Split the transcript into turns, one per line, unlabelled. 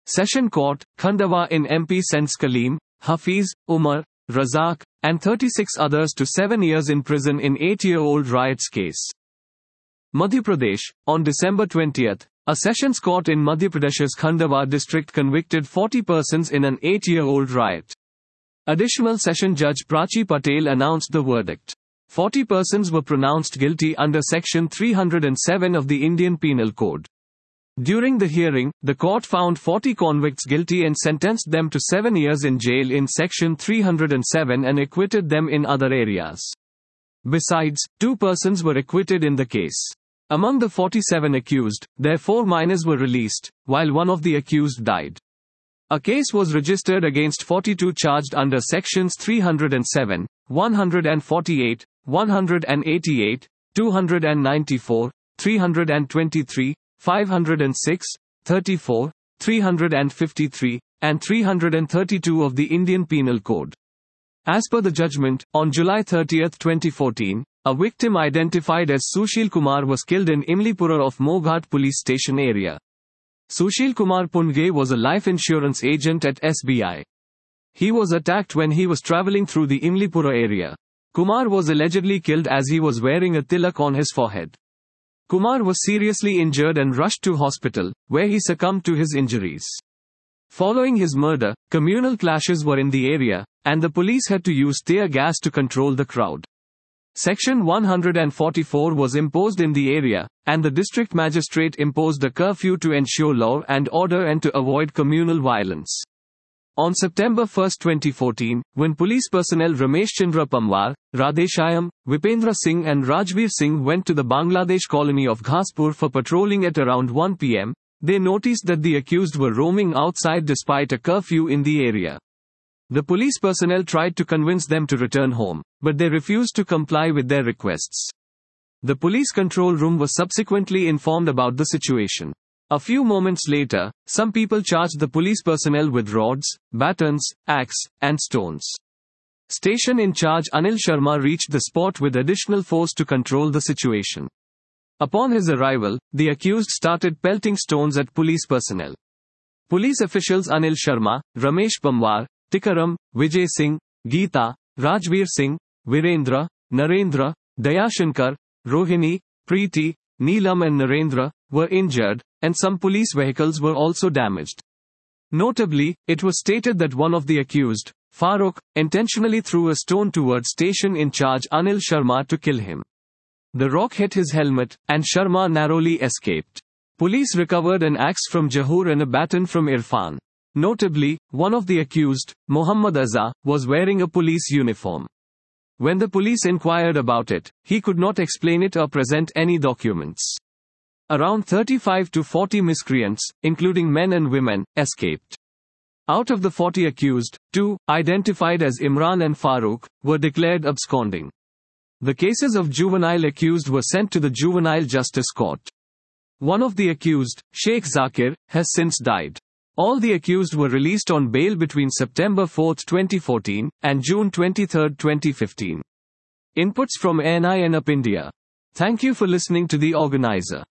Session Court, Khandwa in MP sends Kaleem, Hafiz, Umar, Razak, and 36 others to 7 years in prison in 8-year-old riots case. Madhya Pradesh, on December 20, a sessions court in Madhya Pradesh's Khandwa district convicted 40 persons in an 8-year-old riot. Additional Session Judge Prachi Patel announced the verdict. 40 persons were pronounced guilty under Section 307 of the Indian Penal Code. During the hearing, the court found 40 convicts guilty and sentenced them to 7 years in jail in Section 307 and acquitted them in other areas. Besides, 2 persons were acquitted in the case. Among the 47 accused, their 4 minors were released, while one of the accused died. A case was registered against 42 charged under Sections 307, 148, 188, 294, 323, 506, 34, 353, and 332 of the Indian Penal Code. As per the judgment, on July 30, 2014, a victim identified as Sushil Kumar was killed in Imlipura of Moghat police station area. Sushil Kumar Punge was a life insurance agent at SBI. He was attacked when he was traveling through the Imlipura area. Kumar was allegedly killed as he was wearing a tilak on his forehead. Kumar was seriously injured and rushed to hospital, where he succumbed to his injuries. Following his murder, communal clashes were in the area, and the police had to use tear gas to control the crowd. Section 144 was imposed in the area, and the district magistrate imposed a curfew to ensure law and order and to avoid communal violence. On September 1, 2014, when police personnel Ramesh Chandra Pamwar, Radheshyam, Vipendra Singh and Rajveer Singh went to the Bangladesh colony of Ghaspur for patrolling at around 1 p.m., they noticed that the accused were roaming outside despite a curfew in the area. The police personnel tried to convince them to return home, but they refused to comply with their requests. The police control room was subsequently informed about the situation. A few moments later, some people charged the police personnel with rods, batons, axe, and stones. Station in charge Anil Sharma reached the spot with additional force to control the situation. Upon his arrival, the accused started pelting stones at police personnel. Police officials Anil Sharma, Ramesh Pamwar, Tikaram, Vijay Singh, Geeta, Rajveer Singh, Virendra, Narendra, Dayashankar, Rohini, Preeti, Neelam and Narendra were injured, and some police vehicles were also damaged. Notably, it was stated that one of the accused, Farooq, intentionally threw a stone towards station in charge Anil Sharma to kill him. The rock hit his helmet, and Sharma narrowly escaped. Police recovered an axe from Jahur and a baton from Irfan. Notably, one of the accused, Muhammad Azza, was wearing a police uniform. When the police inquired about it, he could not explain it or present any documents. Around 35 to 40 miscreants, including men and women, escaped. Out of the 40 accused, 2, identified as Imran and Farooq, were declared absconding. The cases of juvenile accused were sent to the Juvenile Justice Court. One of the accused, Sheikh Zakir, has since died. All the accused were released on bail between September 4, 2014, and June 23, 2015. Inputs from ANI and Up India. Thank you for listening to the organizer.